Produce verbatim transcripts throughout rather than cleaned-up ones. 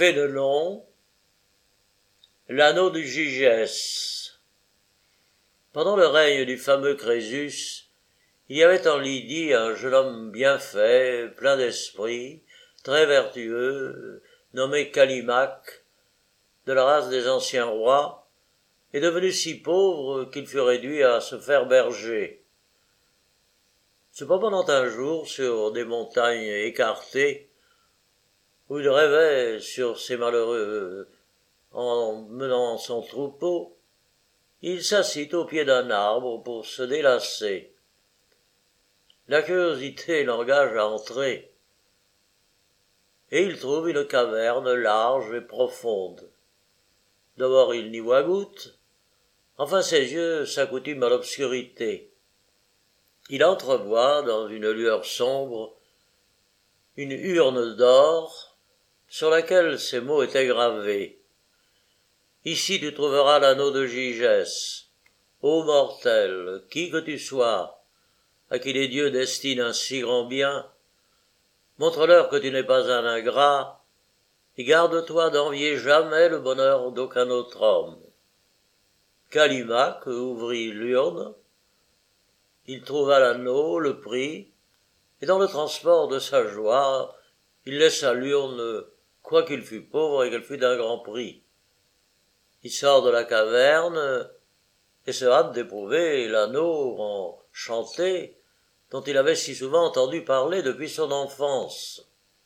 Fénelon, l'anneau du Gygès. Pendant le règne du fameux Crésus, il y avait en Lydie un jeune homme bien fait, plein d'esprit, très vertueux, nommé Callimaque, de la race des anciens rois, et devenu si pauvre qu'il fut réduit à se faire berger. Cependant un jour, sur des montagnes écartées, où il rêvait sur ces malheureux en menant son troupeau, il s'assit au pied d'un arbre pour se délasser. La curiosité l'engage à entrer, et il trouve une caverne large et profonde. D'abord il n'y voit goutte, enfin ses yeux s'accoutument à l'obscurité. Il entrevoit, dans une lueur sombre, une urne d'or, sur laquelle ces mots étaient gravés. Ici tu trouveras l'anneau de Gygès. Ô mortel, qui que tu sois, à qui les dieux destinent un si grand bien, montre-leur que tu n'es pas un ingrat, et garde-toi d'envier jamais le bonheur d'aucun autre homme. Callimaque ouvrit l'urne, il trouva l'anneau, le prit, et dans le transport de sa joie, il laissa l'urne, quoiqu'il fût pauvre et qu'elle fût d'un grand prix. Il sort de la caverne et se hâte d'éprouver l'anneau enchanté dont il avait si souvent entendu parler depuis son enfance.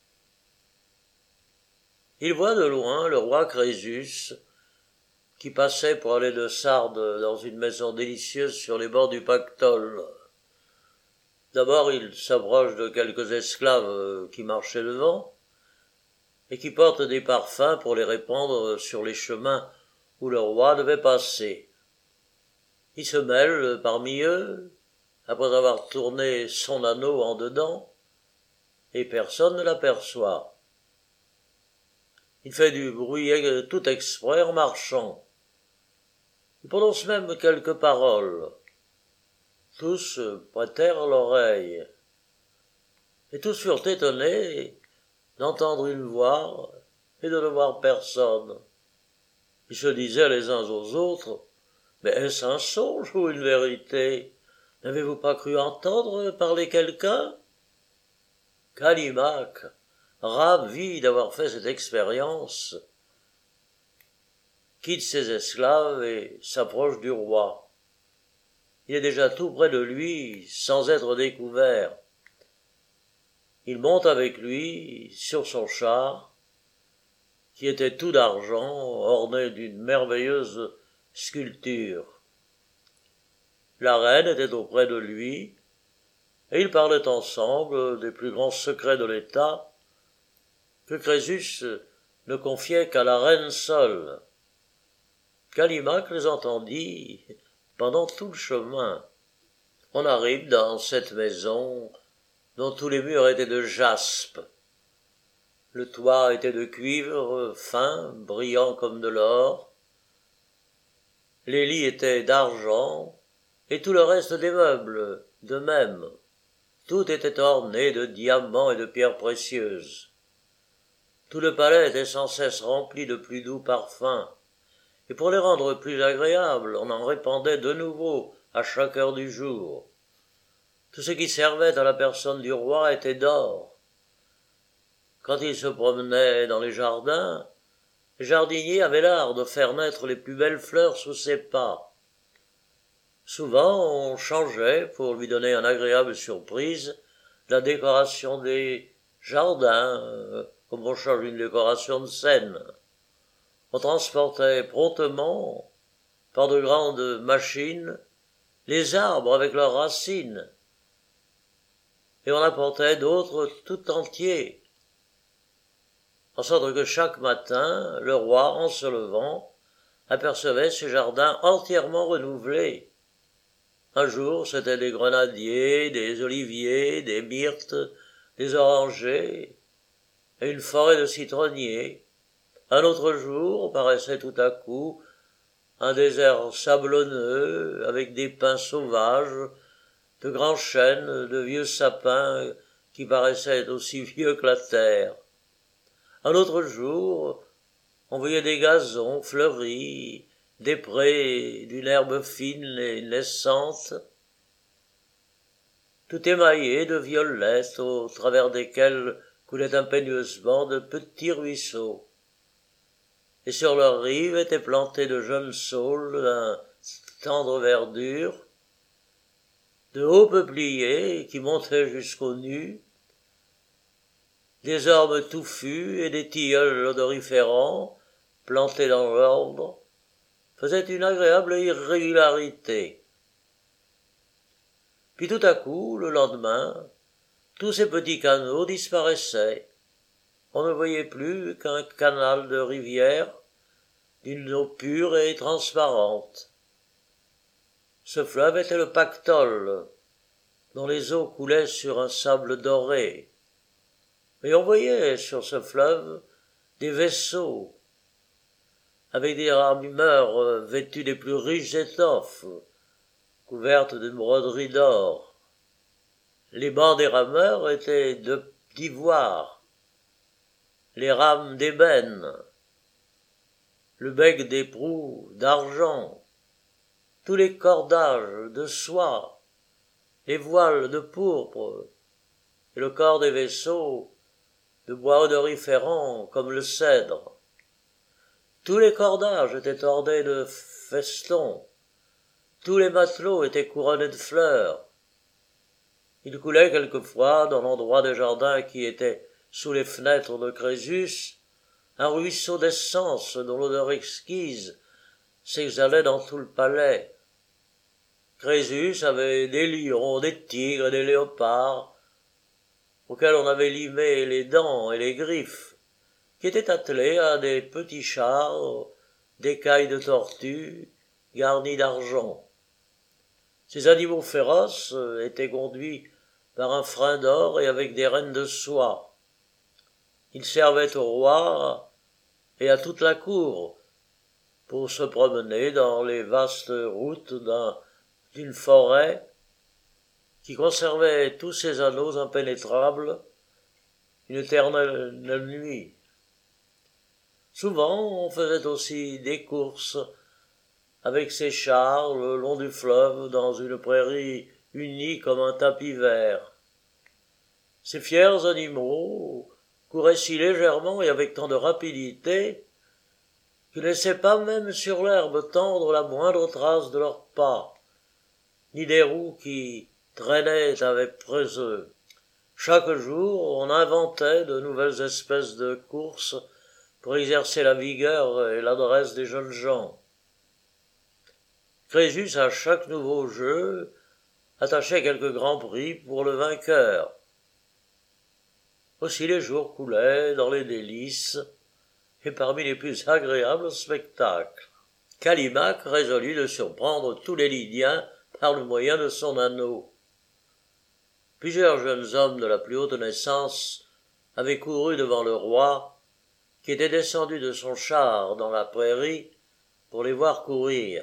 Il voit de loin le roi Crésus qui passait pour aller de Sardes dans une maison délicieuse sur les bords du Pactole. D'abord il s'approche de quelques esclaves qui marchaient devant et qui portent des parfums pour les répandre sur les chemins où le roi devait passer. Il se mêle parmi eux, après avoir tourné son anneau en dedans, et personne ne l'aperçoit. Il fait du bruit tout exprès en marchant. Il prononce même quelques paroles. Tous prêtèrent l'oreille, et tous furent étonnés d'entendre une voix et de ne voir personne. Ils se disaient les uns aux autres, « Mais est-ce un songe ou une vérité? N'avez-vous pas cru entendre parler quelqu'un » Callimaque, ravi d'avoir fait cette expérience, quitte ses esclaves et s'approche du roi. Il est déjà tout près de lui, sans être découvert. Il monte avec lui sur son char, qui était tout d'argent, orné d'une merveilleuse sculpture. La reine était auprès de lui, et ils parlaient ensemble des plus grands secrets de l'État, que Crésus ne confiait qu'à la reine seule. Callimaque les entendit pendant tout le chemin. On arrive dans cette maison dont tous les murs étaient de jaspe. Le toit était de cuivre fin, brillant comme de l'or. Les lits étaient d'argent, et tout le reste des meubles, de même. Tout était orné de diamants et de pierres précieuses. Tout le palais était sans cesse rempli de plus doux parfums, et pour les rendre plus agréables, on en répandait de nouveau à chaque heure du jour. Tout ce qui servait à la personne du roi était d'or. Quand il se promenait dans les jardins, les jardiniers avaient l'art de faire naître les plus belles fleurs sous ses pas. Souvent, on changeait, pour lui donner une agréable surprise, la décoration des jardins, comme on change une décoration de scène. On transportait promptement, par de grandes machines, les arbres avec leurs racines, et on apportait d'autres tout entiers, en sorte que chaque matin, le roi, en se levant, apercevait ce jardin entièrement renouvelé. Un jour, c'étaient des grenadiers, des oliviers, des myrtes, des orangers, et une forêt de citronniers. Un autre jour, paraissait tout à coup un désert sablonneux, avec des pins sauvages, de grands chênes, de vieux sapins qui paraissaient aussi vieux que la terre. Un autre jour, on voyait des gazons fleuris, des prés d'une herbe fine et naissante, tout émaillé de violettes au travers desquelles coulaient impétueusement de petits ruisseaux. Et sur leurs rives étaient plantés de jeunes saules d'un tendre verdure, de hauts peupliers qui montaient jusqu'aux nues, des ormes touffus et des tilleuls odoriférants, plantés dans l'ordre, faisaient une agréable irrégularité. Puis tout à coup, le lendemain, tous ces petits canaux disparaissaient. On ne voyait plus qu'un canal de rivière d'une eau pure et transparente. Ce fleuve était le Pactole, dont les eaux coulaient sur un sable doré. Et on voyait sur ce fleuve des vaisseaux, avec des rameurs vêtus des plus riches étoffes, couvertes de broderies d'or. Les bancs des rameurs étaient d'ivoire, les rames d'ébène, le bec des proues d'argent, tous les cordages de soie, les voiles de pourpre, et le corps des vaisseaux de bois odoriférant comme le cèdre. Tous les cordages étaient ornés de festons, tous les matelots étaient couronnés de fleurs. Il coulait quelquefois, dans l'endroit des jardins qui était sous les fenêtres de Crésus, un ruisseau d'essence dont l'odeur exquise s'exhalait dans tout le palais. Crésus avait des lions, des tigres et des léopards, auxquels on avait limé les dents et les griffes, qui étaient attelés à des petits chars, d'écailles de tortues, garnis d'argent. Ces animaux féroces étaient conduits par un frein d'or et avec des rênes de soie. Ils servaient au roi et à toute la cour pour se promener dans les vastes routes d'un, d'une forêt qui conservait tous ses anneaux impénétrables une éternelle nuit. Souvent, on faisait aussi des courses avec ses chars le long du fleuve dans une prairie unie comme un tapis vert. Ces fiers animaux couraient si légèrement et avec tant de rapidité qu'ils ne laissaient pas même sur l'herbe tendre la moindre trace de leurs pas, ni des roues qui traînaient après eux. Chaque jour, on inventait de nouvelles espèces de courses pour exercer la vigueur et l'adresse des jeunes gens. Crésus, à chaque nouveau jeu, attachait quelques grands prix pour le vainqueur. Aussi les jours coulaient dans les délices, et parmi les plus agréables spectacles. Callimaque résolut de surprendre tous les Lydiens par le moyen de son anneau. Plusieurs jeunes hommes de la plus haute naissance avaient couru devant le roi, qui était descendu de son char dans la prairie pour les voir courir.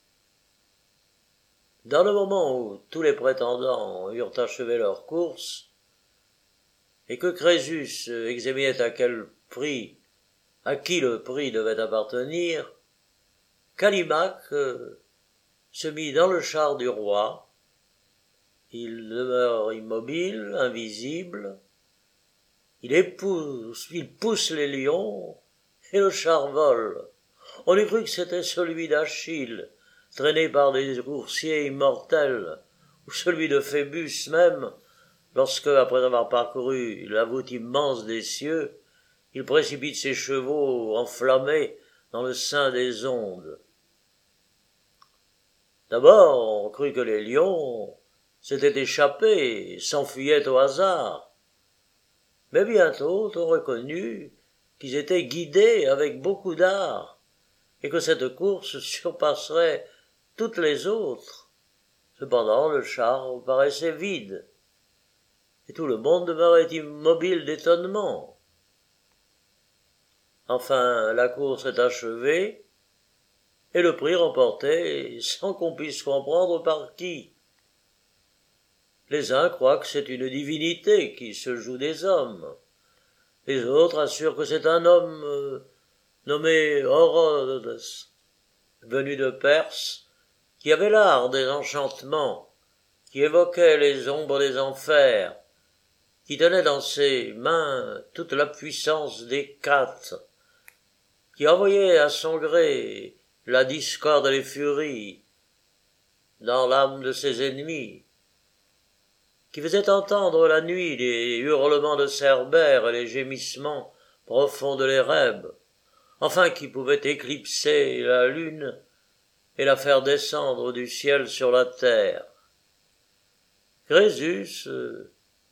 Dans le moment où tous les prétendants eurent achevé leur course, et que Crésus examinait à quel prix, à qui le prix devait appartenir, Callimaque se mit dans le char du roi. Il demeure immobile, invisible, il épouse, il pousse les lions, et le char vole. On eût cru que c'était celui d'Achille, traîné par des coursiers immortels, ou celui de Phébus même, lorsque, après avoir parcouru la voûte immense des cieux, il précipite ses chevaux enflammés dans le sein des ondes. D'abord, on crut que les lions s'étaient échappés et s'enfuyaient au hasard. Mais bientôt, on reconnut qu'ils étaient guidés avec beaucoup d'art, et que cette course surpasserait toutes les autres. Cependant, le char paraissait vide, et tout le monde demeurait immobile d'étonnement. Enfin, la course est achevée, et le prix remporté sans qu'on puisse comprendre par qui. Les uns croient que c'est une divinité qui se joue des hommes, Les autres assurent que c'est un homme euh, nommé Orodes, venu de Perse, qui avait l'art des enchantements, qui évoquait les ombres des enfers, qui tenait dans ses mains toute la puissance des Cates, qui envoyait à son gré la discorde et les furies dans l'âme de ses ennemis, qui faisait entendre la nuit les hurlements de Cerbère et les gémissements profonds de l'Érèbe, enfin qui pouvait éclipser la lune et la faire descendre du ciel sur la terre. Crésus euh,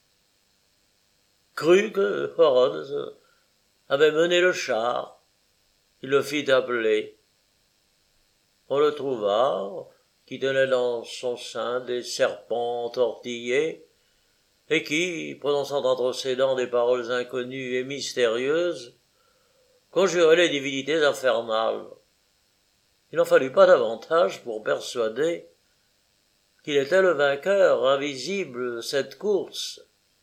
crut que Orodes avait mené le char. Il le fit appeler. On le trouva, qui tenait dans son sein des serpents entortillés, et qui, prononçant entre ses dents des paroles inconnues et mystérieuses, conjurait les divinités infernales. Il n'en fallut pas davantage pour persuader qu'il était le vainqueur invisible de cette course.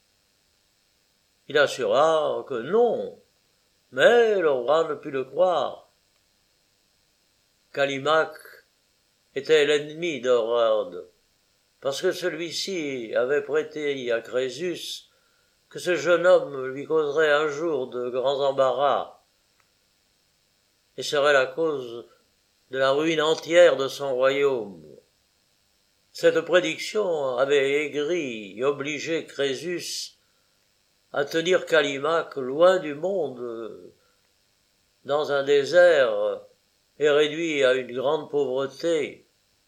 Il assura que non, mais le roi ne put le croire. Callimaque était l'ennemi d'Orodes, parce que celui-ci avait prêté à Crésus que ce jeune homme lui causerait un jour de grands embarras, et serait la cause de la ruine entière de son royaume. Cette prédiction avait aigri et obligé Crésus à tenir Callimaque loin du monde, dans un désert, et réduit à une grande pauvreté.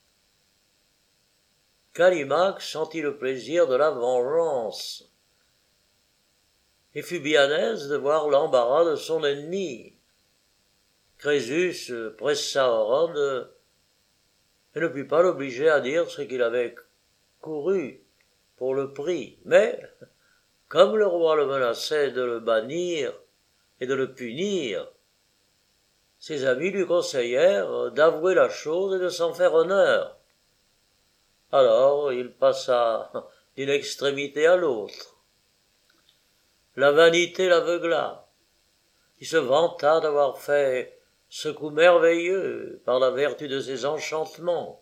Callimaque sentit le plaisir de la vengeance, et fut bien aise de voir l'embarras de son ennemi. Crésus pressa Orodes et ne put pas l'obliger à dire ce qu'il avait couru pour le prix, mais, comme le roi le menaçait de le bannir et de le punir, ses amis lui conseillèrent d'avouer la chose et de s'en faire honneur. Alors il passa d'une extrémité à l'autre. La vanité l'aveugla. Il se vanta d'avoir fait ce coup merveilleux par la vertu de ses enchantements.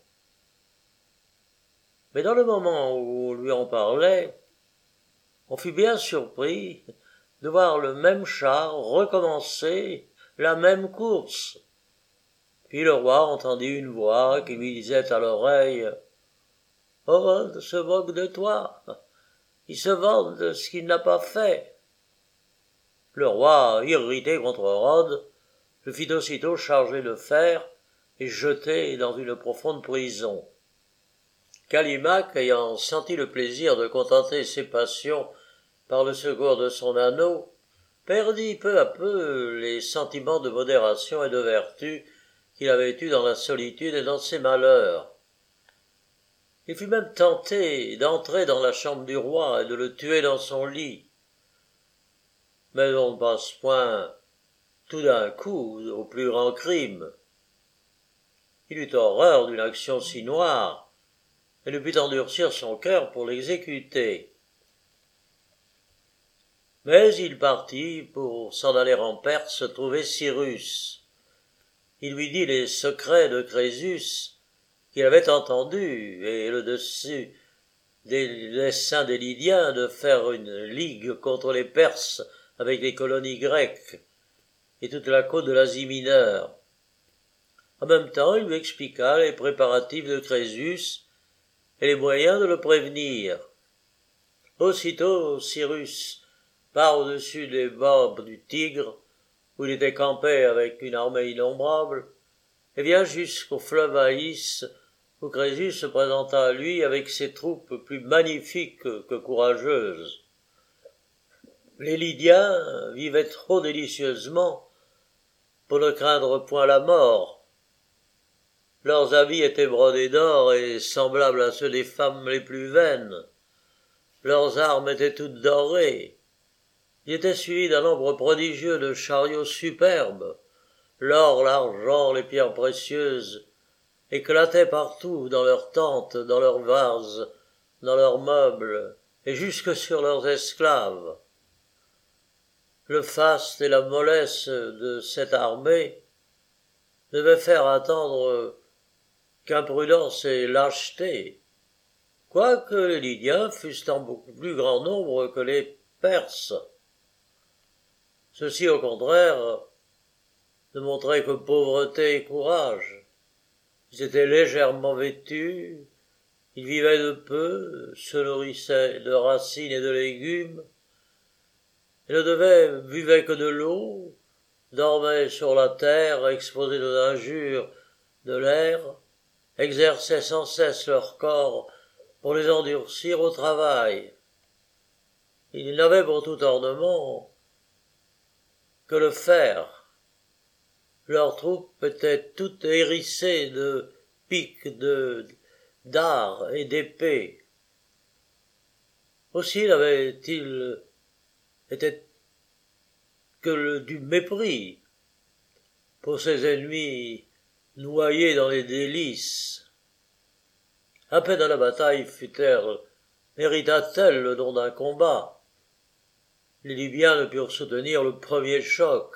Mais dans le moment où on lui en parlait, on fut bien surpris de voir le même char recommencer la même course. Puis le roi entendit une voix qui lui disait à l'oreille « Orodes se moque de toi, il se vante de ce qu'il n'a pas fait. » Le roi, irrité contre Orodes, le fit aussitôt charger de fer et jeter dans une profonde prison. Callimaque, ayant senti le plaisir de contenter ses passions par le secours de son anneau, perdit peu à peu les sentiments de modération et de vertu qu'il avait eus dans la solitude et dans ses malheurs. Il fut même tenté d'entrer dans la chambre du roi et de le tuer dans son lit. Mais on ne passe point tout d'un coup au plus grand crime. Il eut horreur d'une action si noire, et ne put endurcir son cœur pour l'exécuter. Mais il partit pour s'en aller en Perse trouver Cyrus. Il lui dit les secrets de Crésus qu'il avait entendus, et le dessus des desseins des Lydiens de faire une ligue contre les Perses avec les colonies grecques et toute la côte de l'Asie mineure. En même temps, il lui expliqua les préparatifs de Crésus et les moyens de le prévenir. Aussitôt, Cyrus part au-dessus des bords du Tigre, où il était campé avec une armée innombrable, et vient jusqu'au fleuve Aïs, où Crésus se présenta à lui avec ses troupes plus magnifiques que courageuses. Les Lydiens vivaient trop délicieusement pour ne craindre point la mort. Leurs habits étaient brodés d'or et semblables à ceux des femmes les plus vaines. Leurs armes étaient toutes dorées. Ils étaient suivis d'un nombre prodigieux de chariots superbes. L'or, l'argent, les pierres précieuses éclataient partout, dans leurs tentes, dans leurs vases, dans leurs meubles, et jusque sur leurs esclaves. le faste et la mollesse de cette armée devaient faire attendre qu'imprudence et lâcheté, quoique les Lydiens fussent en beaucoup plus grand nombre que les Perses. Ceux-ci, au contraire, ne montraient que pauvreté et courage. Ils étaient légèrement vêtus, ils vivaient de peu, se nourrissaient de racines et de légumes, et ne devaient, buvaient que de l'eau, dormaient sur la terre, exposés aux injures de l'air, exerçaient sans cesse leur corps pour les endurcir au travail. Ils n'avaient pour tout ornement que le fer. Leurs troupes étaient toutes hérissées de piques, de dards et d'épées. Aussi n'avaient-ils été que le, du mépris pour ces ennemis noyés dans les délices. À peine la bataille fut-elle, mérita-t-elle le nom d'un combat. Les Libyens ne purent soutenir le premier choc.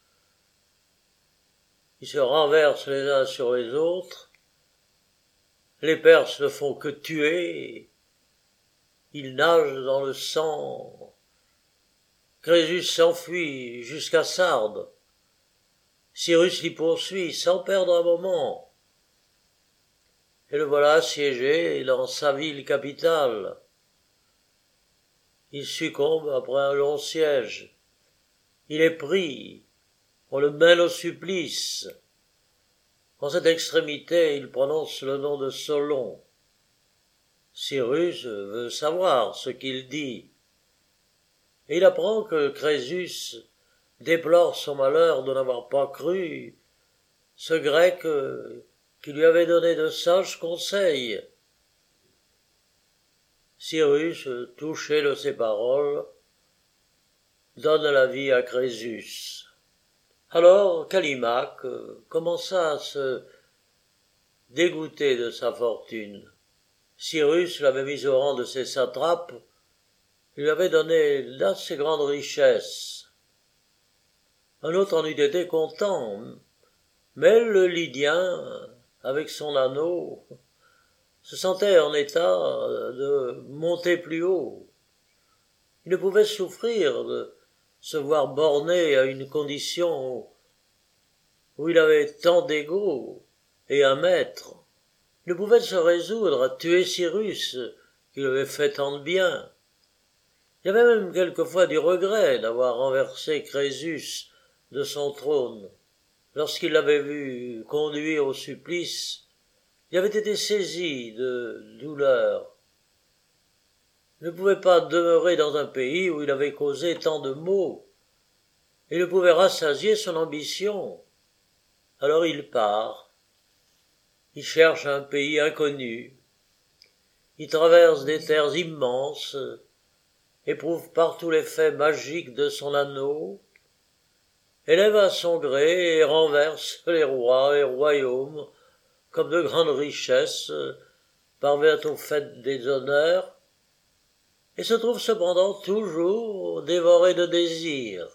Ils se renversent les uns sur les autres, les Perses ne font que tuer, ils nagent dans le sang. Crésus s'enfuit jusqu'à Sardes, Cyrus l'y poursuit sans perdre un moment, et le voilà assiégé dans sa ville capitale. Il succombe après un long siège, il est pris, on le mène au supplice. En cette extrémité, il prononce le nom de Solon. Cyrus veut savoir ce qu'il dit, et il apprend que Crésus déplore son malheur de n'avoir pas cru ce grec qui lui avait donné de sages conseils. Cyrus, touché de ces paroles, donne la vie à Crésus. Alors Callimaque commença à se dégoûter de sa fortune. Cyrus l'avait mis au rang de ses satrapes, lui avait donné d'assez grandes richesses. Un autre en eût été content, mais le Lydien, avec son anneau, se sentait en état de monter plus haut. Il ne pouvait souffrir de se voir borné à une condition où il avait tant d'égaux et un maître. Il ne pouvait se résoudre à tuer Cyrus, qui lui avait fait tant de bien. Il y avait même quelquefois du regret d'avoir renversé Crésus de son trône. Lorsqu'il l'avait vu conduire au supplice, il avait été saisi de douleur. Il ne pouvait pas demeurer dans un pays où il avait causé tant de maux. Il ne pouvait rassasier son ambition. Alors il part. Il cherche un pays inconnu. Il traverse des terres immenses, éprouve partout l'effet magique de son anneau, élève à son gré et renverse les rois et royaumes comme de grandes richesses, parvient au fait des honneurs, et se trouve cependant toujours dévoré de désirs.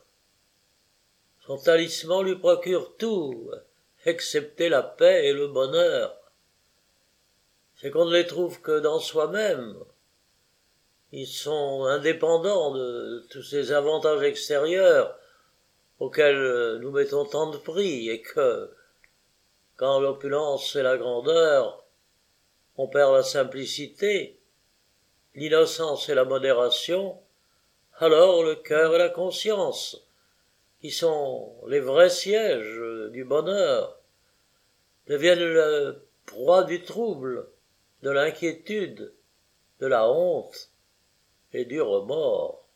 Son talisman lui procure tout, excepté la paix et le bonheur. C'est qu'on ne les trouve que dans soi-même. Ils sont indépendants de tous ces avantages extérieurs auxquels nous mettons tant de prix, et que, quand l'opulence et la grandeur, on perd la simplicité, l'innocence et la modération, alors le cœur et la conscience, qui sont les vrais sièges du bonheur, deviennent le proie du trouble, de l'inquiétude, de la honte et du remords.